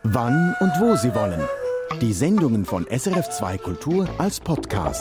wann und wo Sie wollen. Die Sendungen von SRF2 Kultur als Podcast.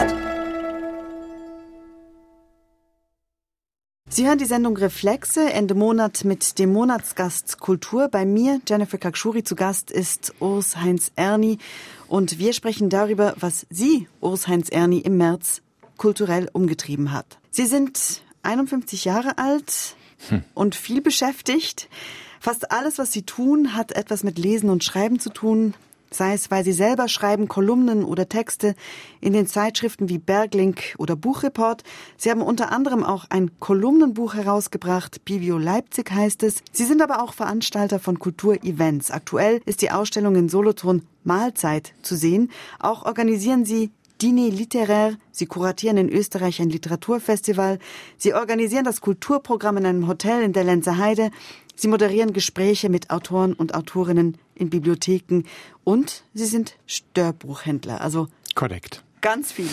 Sie hören die Sendung Reflexe, Ende Monat mit dem Monatsgast Kultur. Bei mir, Jennifer Kakschuri, zu Gast ist Urs Heinz Erni. Und wir sprechen darüber, was Sie, Urs Heinz Erni, im März kulturell umgetrieben hat. Sie sind 51 Jahre alt und viel beschäftigt. Fast alles, was Sie tun, hat etwas mit Lesen und Schreiben zu tun. Sei es, weil Sie selber schreiben Kolumnen oder Texte in den Zeitschriften wie Berglink oder Buchreport. Sie haben unter anderem auch ein Kolumnenbuch herausgebracht, Bivio Leipzig heißt es. Sie sind aber auch Veranstalter von Kulturevents. Aktuell ist die Ausstellung in Solothurn Mahlzeit zu sehen. Auch organisieren Sie Dîner littéraire. Sie kuratieren in Österreich ein Literaturfestival. Sie organisieren das Kulturprogramm in einem Hotel in der Lenzer Heide. Sie moderieren Gespräche mit Autoren und Autorinnen in Bibliotheken. Und Sie sind Störbuchhändler. Also korrekt. Ganz viel.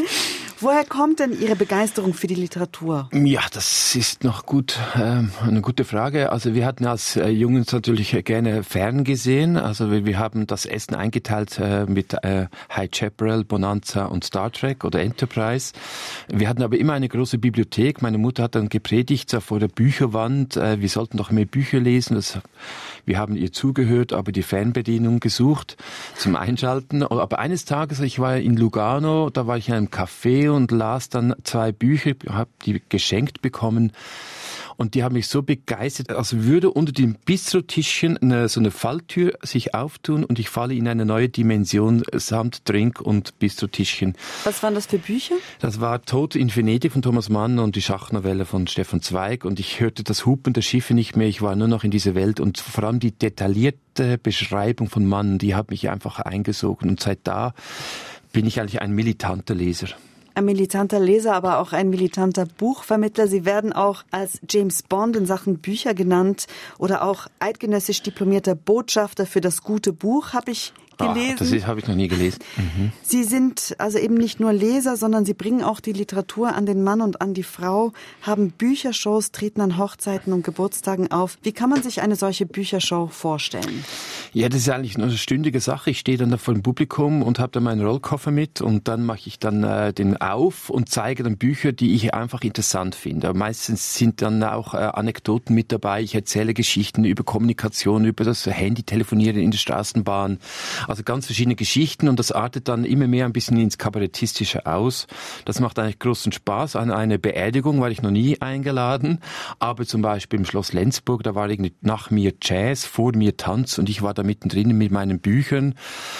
Woher kommt denn Ihre Begeisterung für die Literatur? Ja, das ist noch gut, eine gute Frage. Also wir hatten als Jungs natürlich gerne fern gesehen. Also wir haben das Essen eingeteilt mit High Chaparral, Bonanza und Star Trek oder Enterprise. Wir hatten aber immer eine große Bibliothek. Meine Mutter hat dann gepredigt so vor der Bücherwand. Wir sollten doch mehr Bücher lesen. Wir haben ihr zugehört, aber die Fernbedienung gesucht zum Einschalten. Aber eines Tages, ich war in Lugano, da war ich in einem Café und las dann 2 Bücher, habe die geschenkt bekommen. Und die haben mich so begeistert, als würde unter dem Bistrotischchen so eine Falltür sich auftun und ich falle in eine neue Dimension samt Drink und Bistrotischchen. Was waren das für Bücher? Das war Tod in Venedig von Thomas Mann und die Schachnovelle von Stefan Zweig. Und ich hörte das Hupen der Schiffe nicht mehr, ich war nur noch in dieser Welt. Und vor allem die detaillierte Beschreibung von Mann, die hat mich einfach eingesogen. Und seit da bin ich eigentlich ein militanter Leser. Ein militanter Leser, aber auch ein militanter Buchvermittler. Sie werden auch als James Bond in Sachen Bücher genannt oder auch eidgenössisch diplomierter Botschafter für das gute Buch, habe ich gelesen. Das habe ich noch nie gelesen. Mhm. Sie sind also eben nicht nur Leser, sondern Sie bringen auch die Literatur an den Mann und an die Frau, haben Büchershows, treten an Hochzeiten und Geburtstagen auf. Wie kann man sich eine solche Büchershow vorstellen? Ja, das ist eigentlich nur eine stündige Sache. Ich stehe dann da vor dem Publikum und habe dann meinen Rollkoffer mit und dann mache ich dann den auf und zeige dann Bücher, die ich einfach interessant finde. Meistens sind dann auch Anekdoten mit dabei. Ich erzähle Geschichten über Kommunikation, über das Handy-Telefonieren in der Straßenbahn. Also ganz verschiedene Geschichten und das artet dann immer mehr ein bisschen ins Kabarettistische aus. Das macht eigentlich großen Spaß. An eine Beerdigung war ich noch nie eingeladen, aber zum Beispiel im Schloss Lenzburg, da war irgendwie nach mir Jazz, vor mir Tanz und ich war da mittendrin mit meinen Büchern.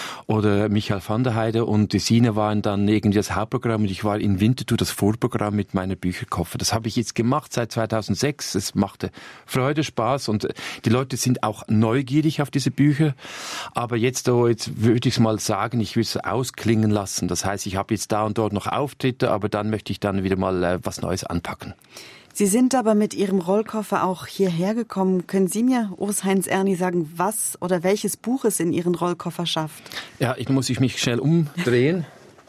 Oder Michael van der Heide und die Sine waren dann irgendwie das Hauptprogramm und ich war in Winterthur das Vorprogramm mit meiner Bücherkoffer. Das habe ich jetzt gemacht seit 2006. Es machte Freude, Spaß und die Leute sind auch neugierig auf diese Bücher. Aber jetzt würde ich es mal sagen, ich will es ausklingen lassen. Das heißt, ich habe jetzt da und dort noch Auftritte, aber dann möchte ich dann wieder mal was Neues anpacken. Sie sind aber mit Ihrem Rollkoffer auch hierher gekommen. Können Sie mir, Urs Heinz Erni, sagen, was oder welches Buch es in Ihren Rollkoffer schafft? Ja, muss ich mich schnell umdrehen.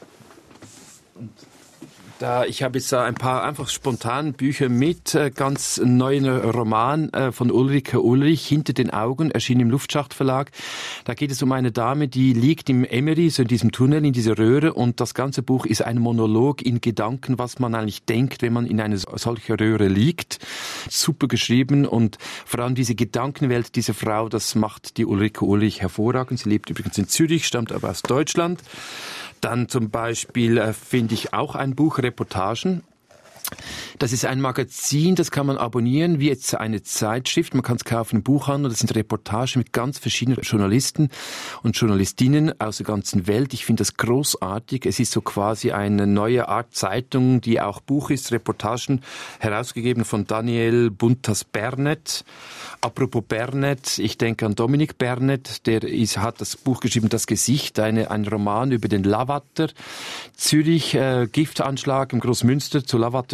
Ich habe jetzt da ein paar einfach spontan Bücher mit, ganz neuen Roman von Ulrike Ulrich, Hinter den Augen, erschien im Luftschacht Verlag. Da geht es um eine Dame, die liegt im Emery, so in diesem Tunnel, in dieser Röhre und das ganze Buch ist ein Monolog in Gedanken, was man eigentlich denkt, wenn man in einer solchen Röhre liegt. Super geschrieben und vor allem diese Gedankenwelt dieser Frau, das macht die Ulrike Ulrich hervorragend. Sie lebt übrigens in Zürich, stammt aber aus Deutschland. Dann zum Beispiel finde ich auch ein Buch, Reportagen. Das ist ein Magazin, das kann man abonnieren, wie jetzt eine Zeitschrift. Man kann es kaufen im Buchhandel. Das sind Reportagen mit ganz verschiedenen Journalisten und Journalistinnen aus der ganzen Welt. Ich finde das großartig. Es ist so quasi eine neue Art Zeitung, die auch Buch ist. Reportagen, herausgegeben von Daniel Buntas-Bernet. Apropos Bernet, ich denke an Dominik Bernet, hat das Buch geschrieben, Das Gesicht, ein Roman über den Lavater. Zürich, Giftanschlag im Großmünster zu Lavater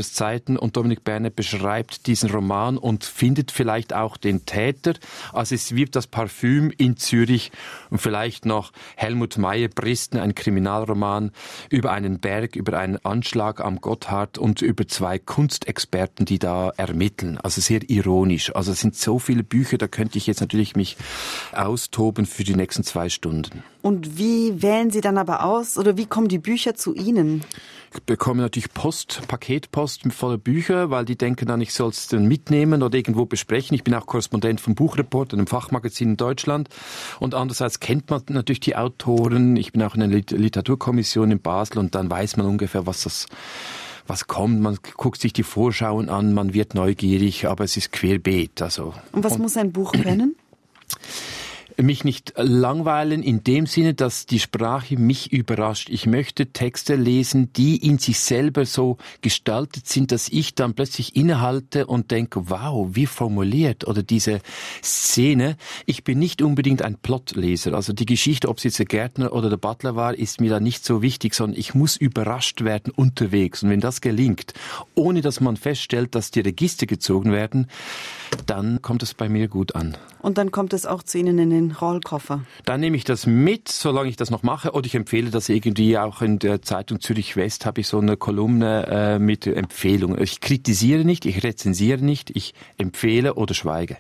Tageszeiten und Dominik Berner beschreibt diesen Roman und findet vielleicht auch den Täter. Also es wirbt das Parfüm in Zürich und vielleicht noch Helmut Meyer, Bristen, ein Kriminalroman über einen Berg, über einen Anschlag am Gotthard und über 2 Kunstexperten, die da ermitteln. Also sehr ironisch. Also es sind so viele Bücher, da könnte ich jetzt natürlich mich austoben für die nächsten 2 Stunden. Und wie wählen Sie dann aber aus oder wie kommen die Bücher zu Ihnen? Ich bekomme natürlich Paketpost voller Bücher, weil die denken dann, ich soll es dann mitnehmen oder irgendwo besprechen. Ich bin auch Korrespondent vom Buchreport, einem Fachmagazin in Deutschland. Und andererseits kennt man natürlich die Autoren. Ich bin auch in einer Literaturkommission in Basel und dann weiß man ungefähr, was kommt. Man guckt sich die Vorschauen an, man wird neugierig, aber es ist querbeet. Also. Und was muss ein Buch können? Mich nicht langweilen in dem Sinne, dass die Sprache mich überrascht. Ich möchte Texte lesen, die in sich selber so gestaltet sind, dass ich dann plötzlich innehalte und denke, wow, wie formuliert oder diese Szene. Ich bin nicht unbedingt ein Plotleser. Also die Geschichte, ob es jetzt der Gärtner oder der Butler war, ist mir da nicht so wichtig, sondern ich muss überrascht werden unterwegs. Und wenn das gelingt, ohne dass man feststellt, dass die Register gezogen werden, dann kommt es bei mir gut an. Und dann kommt es auch zu Ihnen in den Rollkoffer? Dann nehme ich das mit, solange ich das noch mache. Oder ich empfehle das irgendwie auch in der Zeitung Zürich West, habe ich so eine Kolumne mit Empfehlungen. Ich kritisiere nicht, ich rezensiere nicht, ich empfehle oder schweige.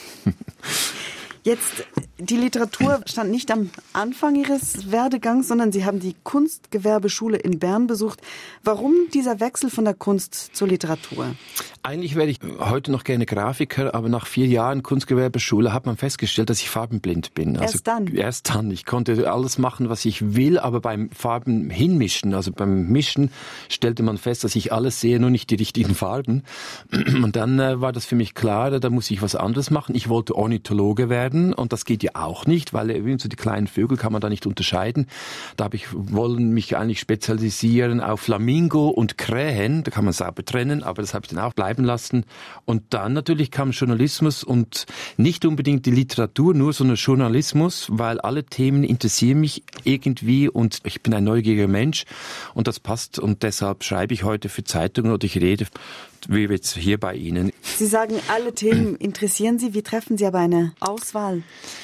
Jetzt, die Literatur stand nicht am Anfang Ihres Werdegangs, sondern Sie haben die Kunstgewerbeschule in Bern besucht. Warum dieser Wechsel von der Kunst zur Literatur? Eigentlich wäre ich heute noch gerne Grafiker, aber nach 4 Jahren Kunstgewerbeschule hat man festgestellt, dass ich farbenblind bin. Erst dann? Erst dann. Ich konnte alles machen, was ich will, aber beim Farben hinmischen, also beim Mischen, stellte man fest, dass ich alles sehe, nur nicht die richtigen Farben. Und dann war das für mich klar, da muss ich was anderes machen. Ich wollte Ornithologe werden und das geht ja auch nicht, weil so die kleinen Vögel kann man da nicht unterscheiden. Da wollen mich eigentlich spezialisieren auf Flamingo und Krähen. Da kann man sauber trennen, aber das habe ich dann auch bleiben lassen. Und dann natürlich kam Journalismus und nicht unbedingt die Literatur, nur so ein Journalismus, weil alle Themen interessieren mich irgendwie und ich bin ein neugieriger Mensch und das passt und deshalb schreibe ich heute für Zeitungen oder ich rede wie jetzt hier bei Ihnen. Sie sagen, alle Themen interessieren Sie. Wie treffen Sie aber eine Auswahl?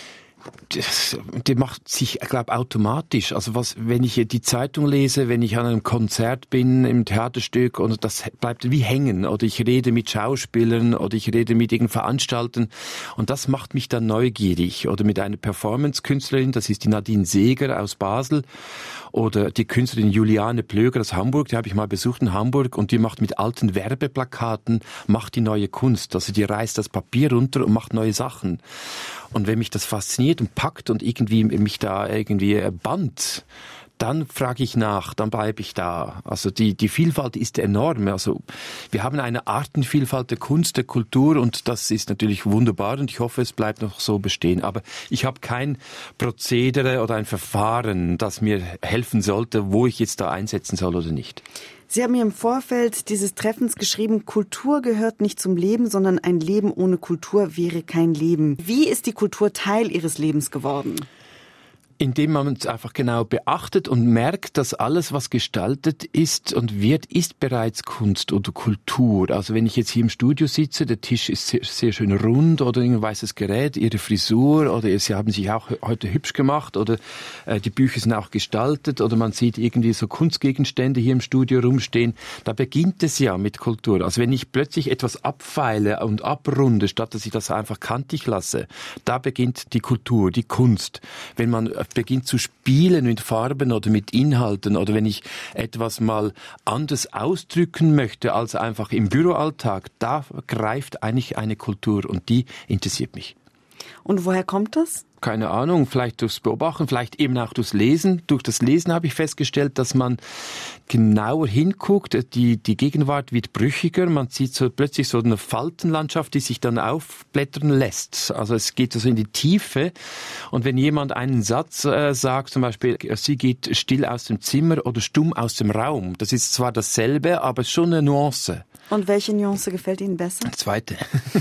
Die macht sich, glaube ich, automatisch. Also wenn ich die Zeitung lese, wenn ich an einem Konzert bin, im Theaterstück, und das bleibt wie hängen. Oder ich rede mit Schauspielern oder ich rede mit irgendeinem Veranstaltern. Und das macht mich dann neugierig. Oder mit einer Performance-Künstlerin, das ist die Nadine Seeger aus Basel. Oder die Künstlerin Juliane Plöger aus Hamburg, die habe ich mal besucht in Hamburg und die macht mit alten Werbeplakaten, macht die neue Kunst. Also die reißt das Papier runter und macht neue Sachen. Und wenn mich das fasziniert und packt und irgendwie mich da irgendwie bannt, dann frage ich nach, dann bleibe ich da. Also die Vielfalt ist enorm. Also wir haben eine Artenvielfalt der Kunst, der Kultur und das ist natürlich wunderbar und ich hoffe, es bleibt noch so bestehen. Aber ich habe kein Prozedere oder ein Verfahren, das mir helfen sollte, wo ich jetzt da einsetzen soll oder nicht. Sie haben mir im Vorfeld dieses Treffens geschrieben, Kultur gehört nicht zum Leben, sondern ein Leben ohne Kultur wäre kein Leben. Wie ist die Kultur Teil Ihres Lebens geworden? Indem man es einfach genau beachtet und merkt, dass alles, was gestaltet ist und wird, ist bereits Kunst oder Kultur. Also wenn ich jetzt hier im Studio sitze, der Tisch ist sehr, sehr schön rund oder ein weißes Gerät, Ihre Frisur oder Sie haben sich auch heute hübsch gemacht oder die Bücher sind auch gestaltet oder man sieht irgendwie so Kunstgegenstände hier im Studio rumstehen. Da beginnt es ja mit Kultur. Also wenn ich plötzlich etwas abfeile und abrunde, statt dass ich das einfach kantig lasse, da beginnt die Kultur, die Kunst. Wenn man beginnt zu spielen mit Farben oder mit Inhalten oder wenn ich etwas mal anders ausdrücken möchte als einfach im Büroalltag, da greift eigentlich eine Kultur und die interessiert mich. Und woher kommt das? Keine Ahnung, vielleicht durchs Beobachten, vielleicht eben auch durchs Lesen. Durch das Lesen habe ich festgestellt, dass man genauer hinguckt. Die Gegenwart wird brüchiger. Man sieht so plötzlich so eine Faltenlandschaft, die sich dann aufblättern lässt. Also es geht so in die Tiefe. Und wenn jemand einen Satz sagt, zum Beispiel, sie geht still aus dem Zimmer oder stumm aus dem Raum. Das ist zwar dasselbe, aber es ist schon eine Nuance. Und welche Nuance gefällt Ihnen besser? Zweite.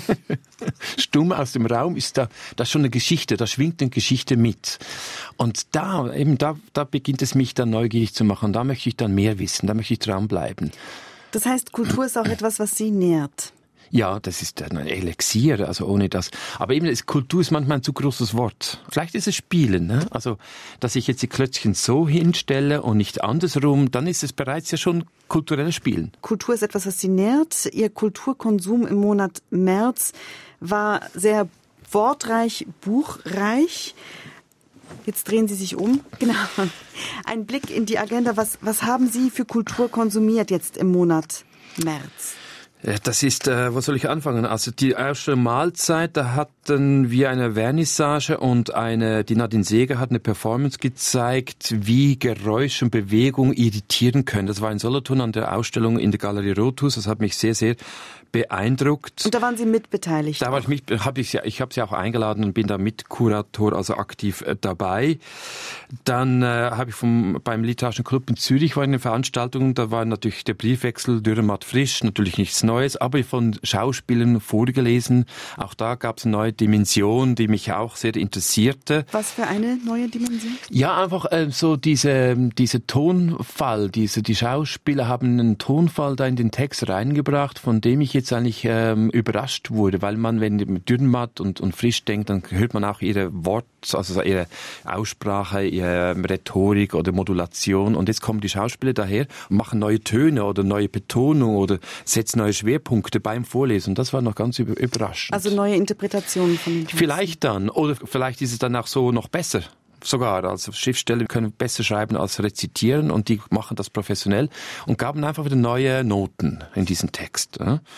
Stumm aus dem Raum ist da schon eine Geschichte, da schwingt eine Geschichte mit. Und da beginnt es mich dann neugierig zu machen. Da möchte ich dann mehr wissen, da möchte ich dranbleiben. Das heißt, Kultur ist auch etwas, was Sie nährt. Ja, das ist ein Elixier, also ohne das. Aber eben, Kultur ist manchmal ein zu großes Wort. Vielleicht ist es Spielen, ne? Also, dass ich jetzt die Klötzchen so hinstelle und nicht andersrum, dann ist es bereits ja schon kulturelles Spielen. Kultur ist etwas, was Sie nährt. Ihr Kulturkonsum im Monat März war sehr wortreich, buchreich. Jetzt drehen Sie sich um. Genau. Ein Blick in die Agenda. Was haben Sie für Kultur konsumiert jetzt im Monat März? Das ist, wo soll ich anfangen? Also die erste Mahlzeit, da hatten wir eine Vernissage und die Nadine Seeger hat eine Performance gezeigt, wie Geräusch und Bewegung irritieren können. Das war in Solothurn an der Ausstellung in der Galerie Rothus. Das hat mich sehr, sehr beeindruckt. Und da waren Sie mitbeteiligt? Da war ich habe sie auch eingeladen und bin da Mitkurator, also aktiv dabei. Dann habe ich beim Literarischen Club in Zürich war eine Veranstaltung, da war natürlich der Briefwechsel Dürrenmatt frisch, natürlich nichts Neues, aber von Schauspielern vorgelesen. Auch da gab es eine neue Dimension, die mich auch sehr interessierte. Was für eine neue Dimension? Ja, einfach so diese Tonfall, die Schauspieler haben einen Tonfall da in den Text reingebracht, von dem ich jetzt eigentlich überrascht wurde, weil man, wenn man Dürrenmatt und frisch denkt, dann hört man auch ihre also ihre Aussprache, ihre Rhetorik oder Modulation, und jetzt kommen die Schauspieler daher und machen neue Töne oder neue Betonung oder setzen neue Schwerpunkte beim Vorlesen. Das war noch ganz überraschend. Also neue Interpretationen von den Texten. Vielleicht dann, oder vielleicht ist es dann auch so noch besser. Sogar, also Schriftsteller können besser schreiben als rezitieren, und die machen das professionell und gaben einfach wieder neue Noten in diesen Text.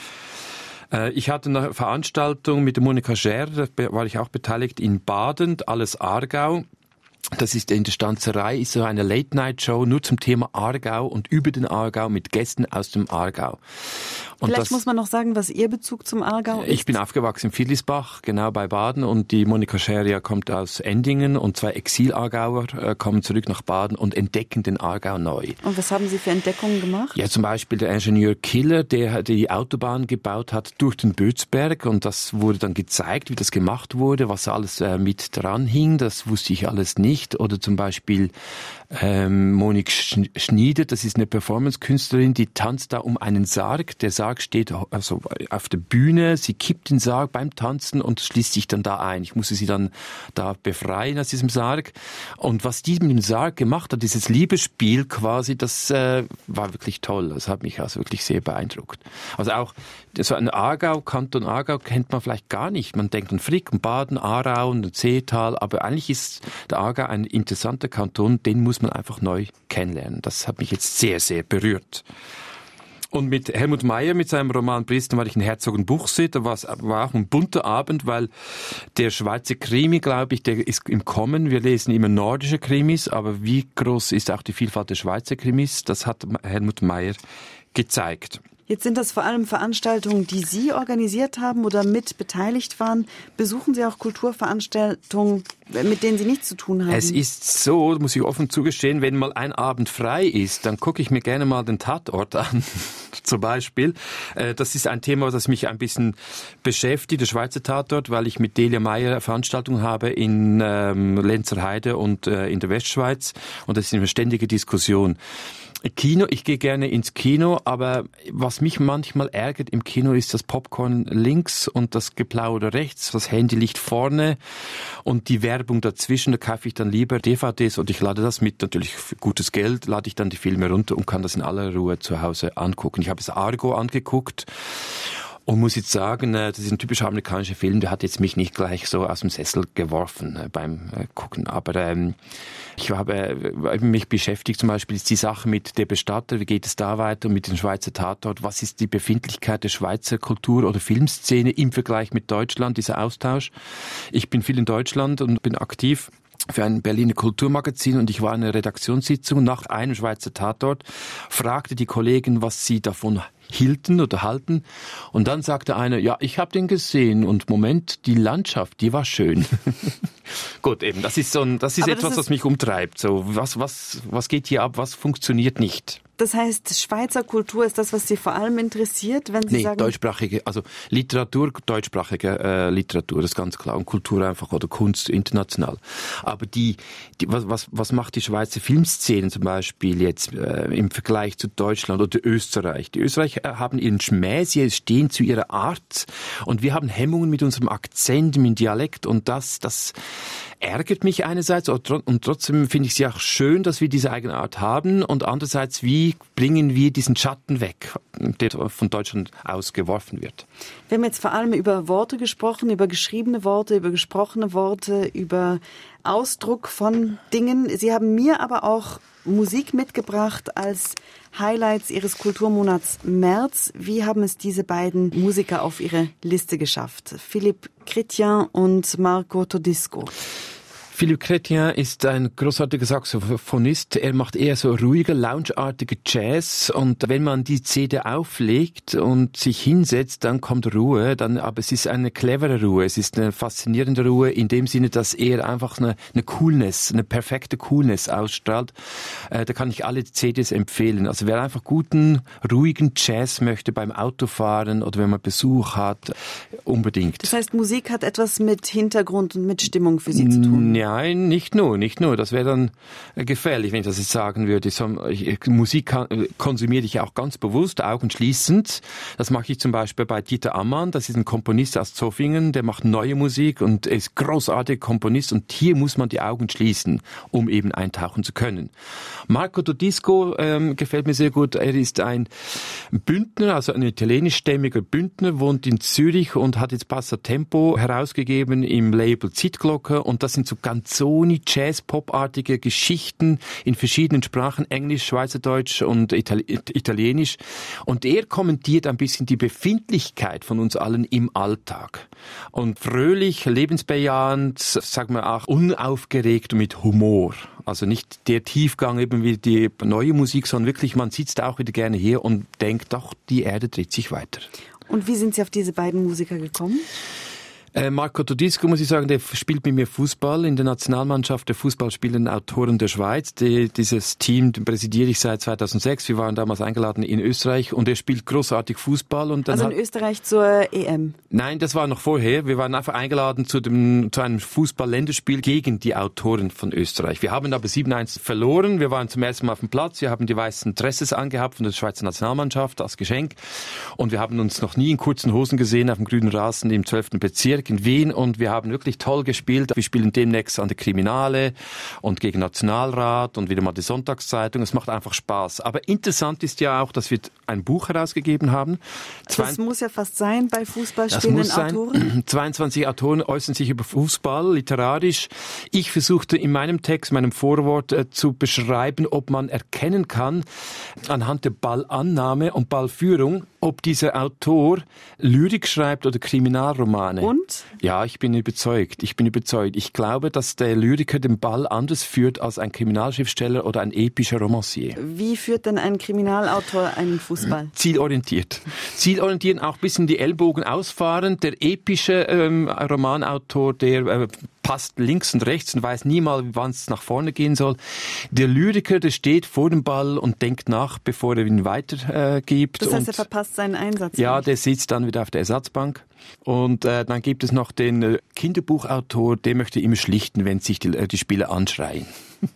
Ich hatte eine Veranstaltung mit der Monika Scher, da war ich auch beteiligt, in Baden, alles Aargau. Das ist in der Stanzerei, ist so eine Late-Night-Show nur zum Thema Aargau und über den Aargau mit Gästen aus dem Aargau. Und vielleicht muss man noch sagen, was Ihr Bezug zum Aargau ist. Ich bin aufgewachsen in Vierlisbach, genau bei Baden, und die Monika Scheria kommt aus Endingen, und 2 Exil-Aargauer kommen zurück nach Baden und entdecken den Aargau neu. Und was haben Sie für Entdeckungen gemacht? Ja, zum Beispiel der Ingenieur Killer, der die Autobahn gebaut hat durch den Bötzberg, und das wurde dann gezeigt, wie das gemacht wurde, was alles mit dran hing, das wusste ich alles nicht. Oder zum Beispiel Monique Schnieder, das ist eine Performance-Künstlerin, die tanzt da um einen Sarg. Der Sarg steht also auf der Bühne, sie kippt den Sarg beim Tanzen und schließt sich dann da ein. Ich musste sie dann da befreien aus diesem Sarg. Und was die mit dem Sarg gemacht hat, dieses Liebesspiel quasi, das war wirklich toll. Das hat mich also wirklich sehr beeindruckt. Also auch so ein Kanton Aargau kennt man vielleicht gar nicht. Man denkt an Frick und Baden, Aarau und Seetal, aber eigentlich ist der Aargau ein interessanter Kanton, den muss man einfach neu kennenlernen. Das hat mich jetzt sehr, sehr berührt. Und mit Helmut Meyer, mit seinem Roman Dresden, war ich in Herzogenbuchsee. Da war auch ein bunter Abend, weil der Schweizer Krimi, glaube ich, der ist im Kommen. Wir lesen immer nordische Krimis, aber wie groß ist auch die Vielfalt der Schweizer Krimis? Das hat Helmut Meyer gezeigt. Jetzt sind das vor allem Veranstaltungen, die Sie organisiert haben oder mit beteiligt waren. Besuchen Sie auch Kulturveranstaltungen, mit denen Sie nichts zu tun haben? Es ist so, muss ich offen zugestehen, wenn mal ein Abend frei ist, dann gucke ich mir gerne mal den Tatort an, zum Beispiel. Das ist ein Thema, das mich ein bisschen beschäftigt, der Schweizer Tatort, weil ich mit Delia Meyer Veranstaltungen habe in Lenzerheide und in der Westschweiz, und das ist eine ständige Diskussion. Kino, ich gehe gerne ins Kino, aber was mich manchmal ärgert im Kino ist das Popcorn links und das Geplauder rechts, das Handy liegt vorne und die Werbung dazwischen. Da kaufe ich dann lieber DVDs und ich lade das mit, natürlich für gutes Geld, lade ich dann die Filme runter und kann das in aller Ruhe zu Hause angucken. Ich habe es Argo angeguckt. Und muss jetzt sagen, das ist ein typisch amerikanischer Film, der hat jetzt mich nicht gleich so aus dem Sessel geworfen beim Gucken. Aber ich habe mich beschäftigt, zum Beispiel ist die Sache mit der Bestatter, wie geht es da weiter mit dem Schweizer Tatort, was ist die Befindlichkeit der Schweizer Kultur- oder Filmszene im Vergleich mit Deutschland, dieser Austausch. Ich bin viel in Deutschland und bin aktiv für ein Berliner Kulturmagazin, und ich war in einer Redaktionssitzung nach einem Schweizer Tatort, fragte die Kollegen, was sie davon hielten oder halten, und dann sagte einer, ja, ich habe den gesehen und Moment, die Landschaft, die war schön. Gut, eben, das ist etwas, was mich umtreibt. So, was geht hier ab, was funktioniert nicht? Das heißt, Schweizer Kultur ist das, was Sie vor allem interessiert, wenn Sie sagen... deutschsprachige, also Literatur, deutschsprachige Literatur, das ist ganz klar. Und Kultur einfach oder Kunst international. Aber was macht die Schweizer Filmszene zum Beispiel jetzt im Vergleich zu Deutschland oder Österreich? Die Österreicher haben ihren Schmäh, sie stehen zu ihrer Art und wir haben Hemmungen mit unserem Akzent, mit dem Dialekt und das ärgert mich einerseits und trotzdem finde ich es ja auch schön, dass wir diese eigene Art haben und andererseits, wie bringen wir diesen Schatten weg, der von Deutschland aus geworfen wird. Wir haben jetzt vor allem über Worte gesprochen, über geschriebene Worte, über gesprochene Worte, über Ausdruck von Dingen. Sie haben mir aber auch Musik mitgebracht als Highlights Ihres Kulturmonats März. Wie haben es diese beiden Musiker auf ihre Liste geschafft? Philippe Chrétien und Marco Todisco. Philippe Chrétien ist ein großartiger Saxophonist. Er macht eher so ruhige, loungeartige Jazz. Und wenn man die CD auflegt und sich hinsetzt, dann kommt Ruhe. Aber es ist eine clevere Ruhe. Es ist eine faszinierende Ruhe in dem Sinne, dass er einfach eine Coolness, eine perfekte Coolness ausstrahlt. Da kann ich alle CDs empfehlen. Also wer einfach guten, ruhigen Jazz möchte beim Autofahren oder wenn man Besuch hat, unbedingt. Das heißt, Musik hat etwas mit Hintergrund und mit Stimmung für Sie zu tun? Nein, nicht nur. Das wäre dann gefährlich, wenn ich das jetzt sagen würde. Musik konsumiere ich auch ganz bewusst, augenschließend. Das mache ich zum Beispiel bei Dieter Ammann. Das ist ein Komponist aus Zofingen, der macht neue Musik und ist großartiger Komponist. Und hier muss man die Augen schließen, um eben eintauchen zu können. Marco Todisco gefällt mir sehr gut. Er ist ein Bündner, also ein italienischstämmiger Bündner, wohnt in Zürich und hat jetzt Passatempo herausgegeben im Label Zeitglocke. Und das sind so Canzoni, Jazz-Pop-artige Geschichten in verschiedenen Sprachen, Englisch, Schweizerdeutsch und Italienisch. Und er kommentiert ein bisschen die Befindlichkeit von uns allen im Alltag. Und fröhlich, lebensbejahend, sagen wir auch unaufgeregt und mit Humor. Also nicht der Tiefgang eben wie die neue Musik, sondern wirklich, man sitzt auch wieder gerne hier und denkt, doch, die Erde dreht sich weiter. Und wie sind Sie auf diese beiden Musiker gekommen? Marco Todisco, muss ich sagen, der spielt mit mir Fußball in der Nationalmannschaft der fußballspielenden Autoren der Schweiz. Dieses Team präsidiere ich seit 2006. Wir waren damals eingeladen in Österreich und er spielt großartig Fußball. Und dann also in Österreich zur EM? Nein, das war noch vorher. Wir waren einfach eingeladen zu einem Fußball-Länderspiel gegen die Autoren von Österreich. Wir haben aber 7-1 verloren. Wir waren zum ersten Mal auf dem Platz. Wir haben die weißen Dresses angehabt von der Schweizer Nationalmannschaft als Geschenk. Und wir haben uns noch nie in kurzen Hosen gesehen auf dem grünen Rasen im 12. Bezirk in Wien und wir haben wirklich toll gespielt. Wir spielen demnächst an der Kriminale und gegen Nationalrat und wieder mal die Sonntagszeitung. Es macht einfach Spaß. Aber interessant ist ja auch, dass wir ein Buch herausgegeben haben. Das muss ja fast sein bei fußballspielenden Autoren. 22 Autoren äußern sich über Fußball, literarisch. Ich versuchte in meinem Text, meinem Vorwort zu beschreiben, ob man erkennen kann, anhand der Ballannahme und Ballführung, ob dieser Autor Lyrik schreibt oder Kriminalromane. Und? Ja, ich bin überzeugt. Ich glaube, dass der Lyriker den Ball anders führt als ein Kriminalschriftsteller oder ein epischer Romancier. Wie führt denn ein Kriminalautor einen Fußball? Zielorientiert, auch ein bisschen die Ellbogen ausfahren. Der epische Romanautor, der passt links und rechts und weiß nie mal, wann es nach vorne gehen soll. Der Lyriker, der steht vor dem Ball und denkt nach, bevor er ihn weitergibt. Das heißt, er verpasst seinen Einsatz. Ja, der sitzt dann wieder auf der Ersatzbank. Und dann gibt es noch den Kinderbuchautor, der möchte immer schlichten, wenn sich die Spieler anschreien.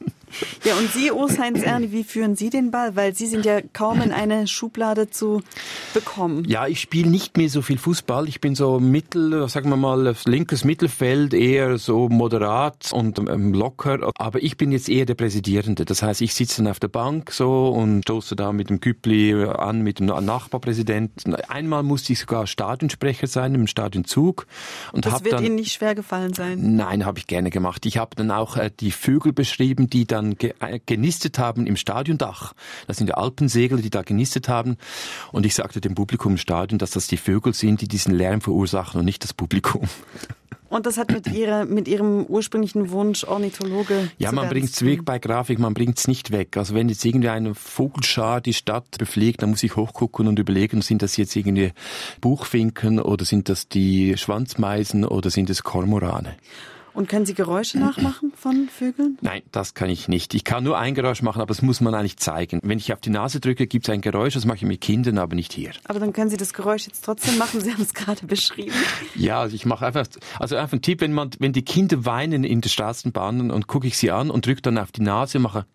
Ja, und Sie, Urs Heinz Erni, wie führen Sie den Ball? Weil Sie sind ja kaum in eine Schublade zu bekommen. Ja, ich spiele nicht mehr so viel Fußball. Ich bin so sagen wir mal, linkes Mittelfeld, eher so moderat und locker. Aber ich bin jetzt eher der Präsidierende. Das heißt, ich sitze dann auf der Bank so und stoße da mit dem Küppli an, mit dem Nachbarpräsidenten. Einmal musste ich sogar Stadionsprecher sein, im Stadionzug. Und das wird Ihnen nicht schwer gefallen sein? Nein, habe ich gerne gemacht. Ich habe dann auch die Vögel beschrieben, die dann genistet haben im Stadiondach. Das sind die Alpensegler, die da genistet haben. Und ich sagte dem Publikum im Stadion, dass das die Vögel sind, die diesen Lärm verursachen und nicht das Publikum. Und das hat mit Ihrem ursprünglichen Wunsch, Ornithologe ja, man bringt es weg bei Grafik, man bringt es nicht weg. Also wenn jetzt irgendwie eine Vogelschar die Stadt befliegt, dann muss ich hochgucken und überlegen, sind das jetzt irgendwie Buchfinken oder sind das die Schwanzmeisen oder sind es Kormorane? Und können Sie Geräusche nachmachen von Vögeln? Nein, das kann ich nicht. Ich kann nur ein Geräusch machen, aber das muss man eigentlich zeigen. Wenn ich auf die Nase drücke, gibt es ein Geräusch, das mache ich mit Kindern, aber nicht hier. Aber dann können Sie das Geräusch jetzt trotzdem machen, Sie haben es gerade beschrieben. Ja, ich mache einfach ein Tipp, wenn die Kinder weinen in den Straßenbahnen und gucke ich sie an und drücke dann auf die Nase und mache.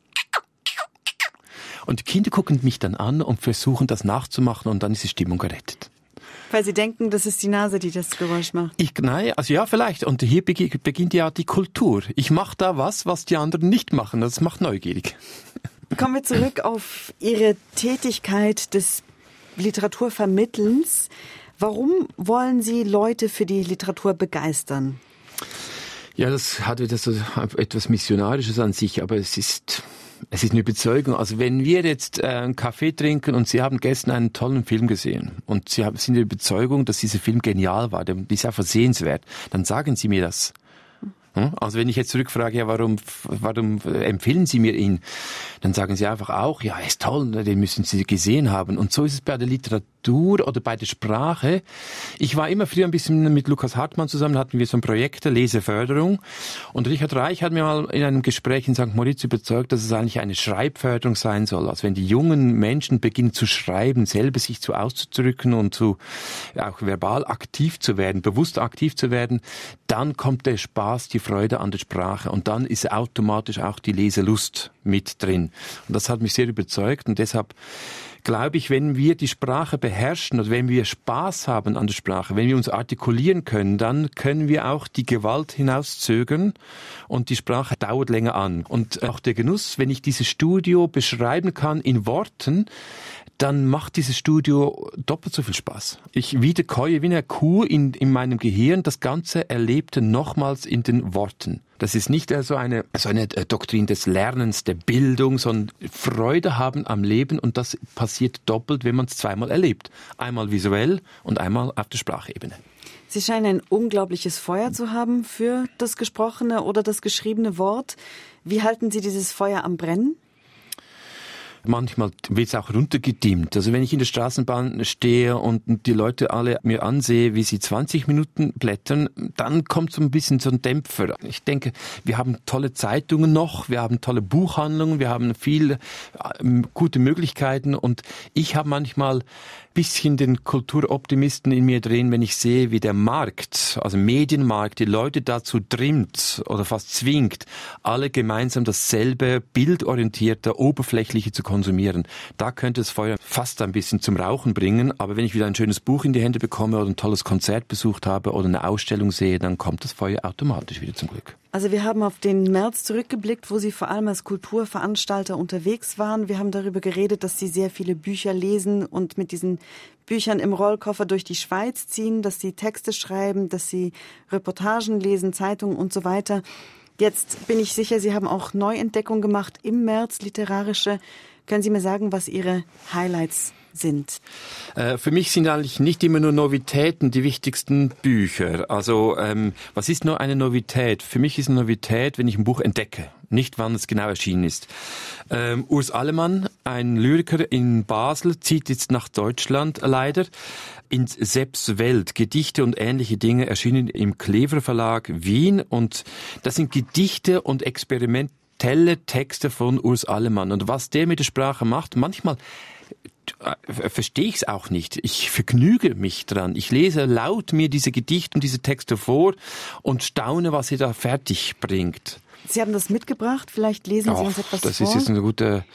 Und die Kinder gucken mich dann an und versuchen das nachzumachen und dann ist die Stimmung gerettet. Weil Sie denken, das ist die Nase, die das Geräusch macht. Ja, vielleicht. Und hier beginnt ja die Kultur. Ich mache da was die anderen nicht machen. Das macht neugierig. Kommen wir zurück auf Ihre Tätigkeit des Literaturvermittelns. Warum wollen Sie Leute für die Literatur begeistern? Ja, das hat wieder so etwas Missionarisches an sich, aber es ist eine Überzeugung. Also wenn wir jetzt einen Kaffee trinken und Sie haben gestern einen tollen Film gesehen und Sie sind der Überzeugung, dass dieser Film genial war, der ist einfach sehenswert, dann sagen Sie mir das. Also wenn ich jetzt zurückfrage, ja, warum empfehlen Sie mir ihn? Dann sagen Sie einfach auch, ja, er ist toll, den müssen Sie gesehen haben. Und so ist es bei der Literatur oder bei der Sprache. Ich war immer früher ein bisschen mit Lukas Hartmann zusammen, hatten wir so ein Projekt der Leseförderung. Und Richard Reich hat mir mal in einem Gespräch in St. Moritz überzeugt, dass es eigentlich eine Schreibförderung sein soll. Also wenn die jungen Menschen beginnen zu schreiben, selber sich auszudrücken und auch verbal aktiv zu werden, bewusst aktiv zu werden, dann kommt der Spaß, die Freude an der Sprache und dann ist automatisch auch die Leselust mit drin. Und das hat mich sehr überzeugt und deshalb glaube ich, wenn wir die Sprache beherrschen oder wenn wir Spaß haben an der Sprache, wenn wir uns artikulieren können, dann können wir auch die Gewalt hinauszögern und die Sprache dauert länger an. Und auch der Genuss, wenn ich dieses Studio beschreiben kann in Worten, dann macht dieses Studio doppelt so viel Spaß. Ich wiederkäue wie eine Kuh in meinem Gehirn das ganze Erlebte nochmals in den Worten. Das ist nicht so eine Doktrin des Lernens, der Bildung, sondern Freude haben am Leben und das passiert doppelt, wenn man es zweimal erlebt. Einmal visuell und einmal auf der Sprachebene. Sie scheinen ein unglaubliches Feuer zu haben für das gesprochene oder das geschriebene Wort. Wie halten Sie dieses Feuer am Brennen? Manchmal wird es auch runtergedimmt. Also wenn ich in der Straßenbahn stehe und die Leute alle mir ansehe, wie sie 20 Minuten blättern, dann kommt so ein bisschen so ein Dämpfer. Ich denke, wir haben tolle Zeitungen noch, wir haben tolle Buchhandlungen, wir haben viele gute Möglichkeiten und ich habe manchmal bisschen den Kulturoptimisten in mir drin, wenn ich sehe, wie der Markt, also Medienmarkt, die Leute dazu trimmt oder fast zwingt, alle gemeinsam dasselbe bildorientierte, oberflächliche zu konsumieren. Da könnte das Feuer fast ein bisschen zum Rauchen bringen, aber wenn ich wieder ein schönes Buch in die Hände bekomme oder ein tolles Konzert besucht habe oder eine Ausstellung sehe, dann kommt das Feuer automatisch wieder zum Glück. Also wir haben auf den März zurückgeblickt, wo Sie vor allem als Kulturveranstalter unterwegs waren. Wir haben darüber geredet, dass Sie sehr viele Bücher lesen und mit diesen Büchern im Rollkoffer durch die Schweiz ziehen, dass Sie Texte schreiben, dass Sie Reportagen lesen, Zeitungen und so weiter. Jetzt bin ich sicher, Sie haben auch Neuentdeckungen gemacht im März, literarische. Können Sie mir sagen, was Ihre Highlights sind? Für mich sind eigentlich nicht immer nur Novitäten die wichtigsten Bücher. Also was ist nur eine Novität? Für mich ist eine Novität, wenn ich ein Buch entdecke, nicht wann es genau erschienen ist. Urs Allemann, ein Lyriker in Basel, zieht jetzt nach Deutschland leider. In Sepps Welt, Gedichte und ähnliche Dinge erschienen im Klever Verlag Wien und das sind Gedichte und experimentelle Texte von Urs Allemann. Und was der mit der Sprache macht, manchmal verstehe ich es auch nicht. Ich vergnüge mich dran. Ich lese laut mir diese Gedichte und diese Texte vor und staune, was er da fertig bringt. Sie haben das mitgebracht, vielleicht lesen Sie uns etwas vor. Das ist jetzt eine gute...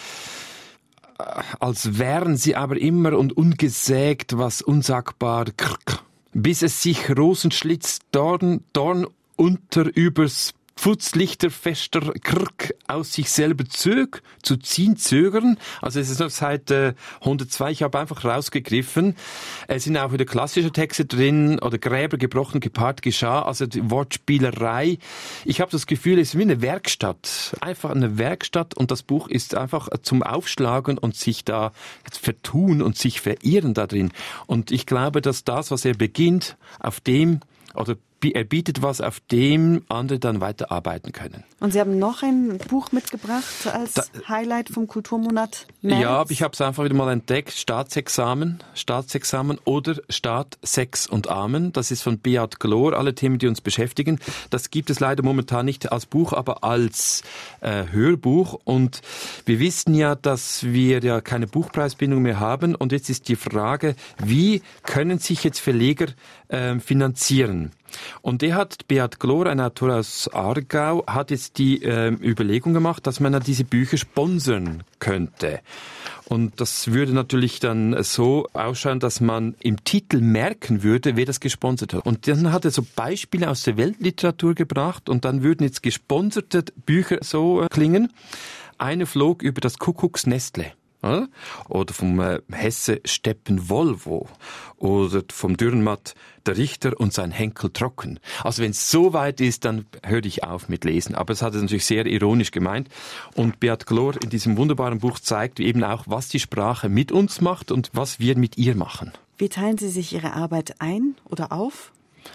Als wären sie aber immer und ungesägt, was unsagbar, bis es sich Rosenschlitz, Dorn unter übers Pfutzlichter fester Krk aus sich selber zu ziehen zögern. Also es ist noch Seite 102, ich habe einfach rausgegriffen. Es sind auch wieder klassische Texte drin, oder Gräber gebrochen, gepaart geschah, also die Wortspielerei. Ich habe das Gefühl, es ist wie eine Werkstatt, einfach eine Werkstatt und das Buch ist einfach zum Aufschlagen und sich da vertun und sich verirren da drin. Und ich glaube, dass das, was er beginnt, auf dem, oder er bietet was, auf dem andere dann weiterarbeiten können. Und Sie haben noch ein Buch mitgebracht als Highlight vom Kulturmonat März? Ja, aber ich habe es einfach wieder mal entdeckt. Staatsexamen oder Staat, Sex und Amen. Das ist von Beat Glor, alle Themen, die uns beschäftigen. Das gibt es leider momentan nicht als Buch, aber als Hörbuch. Und wir wissen ja, dass wir ja keine Buchpreisbindung mehr haben. Und jetzt ist die Frage, wie können sich jetzt Verleger finanzieren? Und Beat Glor, ein Autor aus Aargau, hat jetzt die Überlegung gemacht, dass man diese Bücher sponsern könnte. Und das würde natürlich dann so ausschauen, dass man im Titel merken würde, wer das gesponsert hat. Und dann hat er so Beispiele aus der Weltliteratur gebracht und dann würden jetzt gesponserte Bücher so klingen. Eine flog über das Kuckucksnestle. Oder vom Hesse Steppen Volvo oder vom Dürrenmatt Der Richter und sein Henkel trocken. Also wenn es so weit ist, dann höre ich auf mit Lesen. Aber es hat es natürlich sehr ironisch gemeint. Und Beat Glor in diesem wunderbaren Buch zeigt eben auch, was die Sprache mit uns macht und was wir mit ihr machen. Wie teilen Sie sich Ihre Arbeit ein oder auf?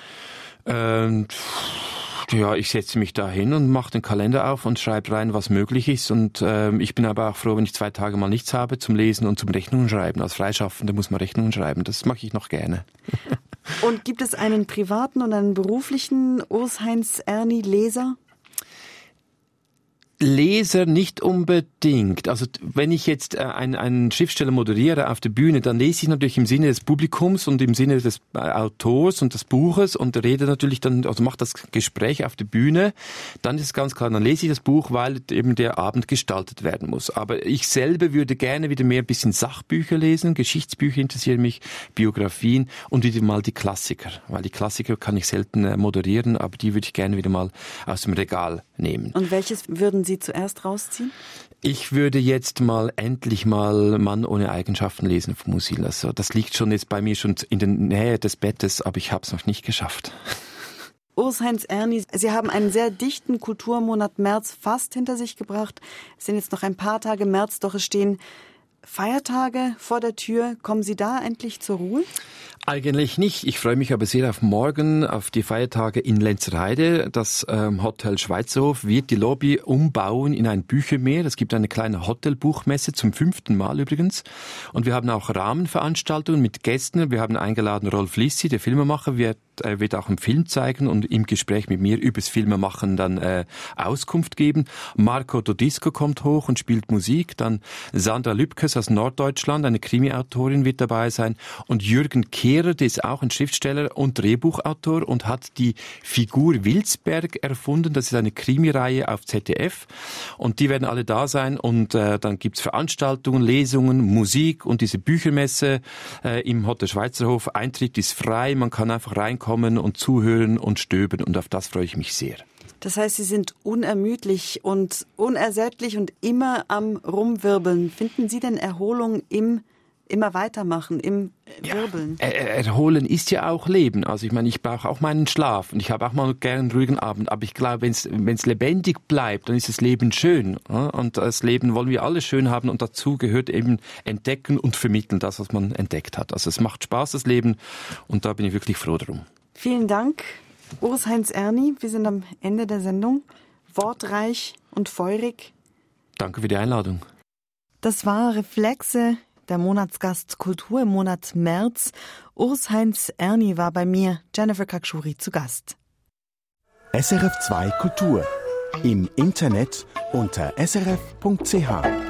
Ja, ich setze mich da hin und mache den Kalender auf und schreibe rein, was möglich ist. Und ich bin aber auch froh, wenn ich 2 Tage mal nichts habe zum Lesen und zum Rechnungen schreiben. Als Freischaffender muss man Rechnungen schreiben. Das mache ich noch gerne. Und gibt es einen privaten und einen beruflichen Urs-Heinz Erni Leser? Leser nicht unbedingt. Also wenn ich jetzt einen Schriftsteller moderiere auf der Bühne, dann lese ich natürlich im Sinne des Publikums und im Sinne des Autors und des Buches und rede natürlich dann, also mache das Gespräch auf der Bühne. Dann ist es ganz klar, dann lese ich das Buch, weil eben der Abend gestaltet werden muss. Aber ich selber würde gerne wieder mehr ein bisschen Sachbücher lesen, Geschichtsbücher interessieren mich, Biografien und wieder mal die Klassiker. Weil die Klassiker kann ich selten moderieren, aber die würde ich gerne wieder mal aus dem Regal nehmen. Und welches würden Sie zuerst rausziehen? Ich würde jetzt endlich mal Mann ohne Eigenschaften lesen von Musil. Also das liegt schon jetzt bei mir schon in der Nähe des Bettes, aber ich habe es noch nicht geschafft. Urs-Heinz Erni, Sie haben einen sehr dichten Kulturmonat März fast hinter sich gebracht. Es sind jetzt noch ein paar Tage März, doch es stehen Feiertage vor der Tür. Kommen Sie da endlich zur Ruhe? Eigentlich nicht. Ich freue mich aber sehr auf morgen, auf die Feiertage in Lenzerheide. Das Hotel Schweizerhof wird die Lobby umbauen in ein Büchermeer. Es gibt eine kleine Hotelbuchmesse, zum 5. Mal übrigens. Und wir haben auch Rahmenveranstaltungen mit Gästen. Wir haben eingeladen Rolf Lissi, der Filmemacher, wird auch einen Film zeigen und im Gespräch mit mir übers Filmemachen dann Auskunft geben. Marco Dodisco kommt hoch und spielt Musik. Dann Sandra Lübkes aus Norddeutschland, eine Krimi-Autorin, wird dabei sein. Und Jürgen Kehrer, der ist auch ein Schriftsteller und Drehbuchautor und hat die Figur Wilsberg erfunden. Das ist eine Krimireihe auf ZDF. Und die werden alle da sein. Und dann gibt's Veranstaltungen, Lesungen, Musik und diese Büchermesse im Hotel Schweizerhof. Eintritt ist frei, man kann einfach reinkommen und zuhören und stöbern. Und auf das freue ich mich sehr. Das heißt, Sie sind unermüdlich und unersättlich und immer am Rumwirbeln. Finden Sie denn Erholung im immer weitermachen, im Wirbeln? Ja, Erholen ist ja auch Leben. Also ich meine, ich brauche auch meinen Schlaf und ich habe auch mal gerne einen ruhigen Abend. Aber ich glaube, wenn es lebendig bleibt, dann ist das Leben schön. Und das Leben wollen wir alle schön haben und dazu gehört eben entdecken und vermitteln, das, was man entdeckt hat. Also es macht Spaß, das Leben, und da bin ich wirklich froh drum. Vielen Dank, Urs-Heinz Erni. Wir sind am Ende der Sendung. Wortreich und feurig. Danke für die Einladung. Das war Reflexe, der Monatsgast Kultur im Monat März. Urs-Heinz Erni war bei mir, Jennifer Kakshuri, zu Gast. SRF2 Kultur. Im Internet unter srf.ch.